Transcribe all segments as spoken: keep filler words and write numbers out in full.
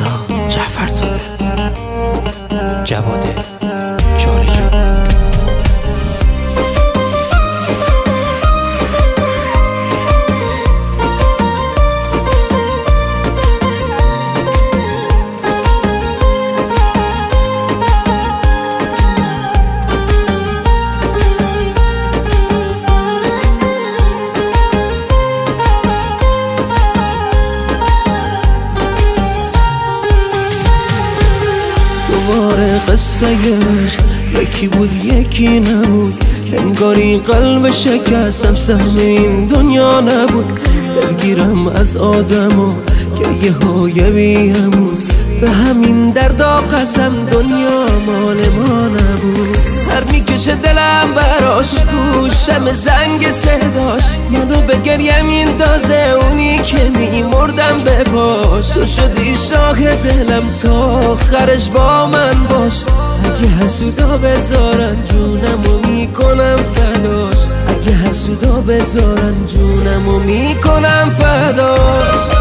رضا جعفرزاده، جواد جارجو. دوباره قصهش یکی بود یکی نبود، انگاری قلب شکستم سهم این دنیا نبود. دلگیرم از آدم که یه های بیامون، به همین دردا قسم دنیا مال ما نبود. هر میکشه دلم براش، گوشم زنگ صداش منو به گریه میندازه، اونی که میمردم به پاش. تو شدی شاه دلم تا آخرش با من باش. اگه حسودا بذارن جونمو میکنم فداش، اگه حسودا بذارن جونمو میکنم فداش.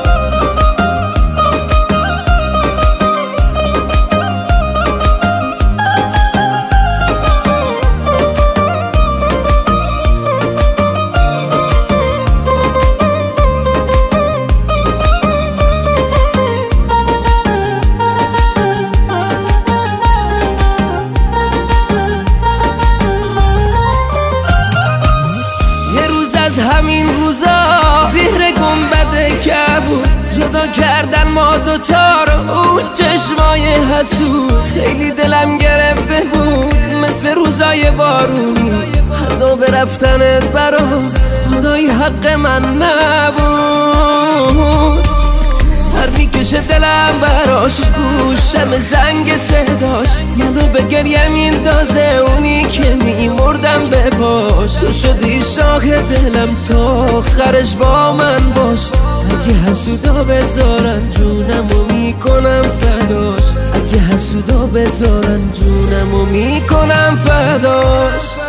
از همین روزا زهر گنبد کبود، جدا کردن ما دوتا رو اون چشمای حسود. خیلی دلم گرفته بود مثل روزای بارونی، عذاب رفتنت برام خدای حق من نبود. هر میکشه دلم براش، گوشم زنگ صداش منو به گریه میندازه، اونی که میمردم به پاش. تو شدی شاه دلم تا آخرش با من باش. اگه حسودا بذارن جونمو میکنم فداش، اگه حسودا بذارن جونمو میکنم فداش.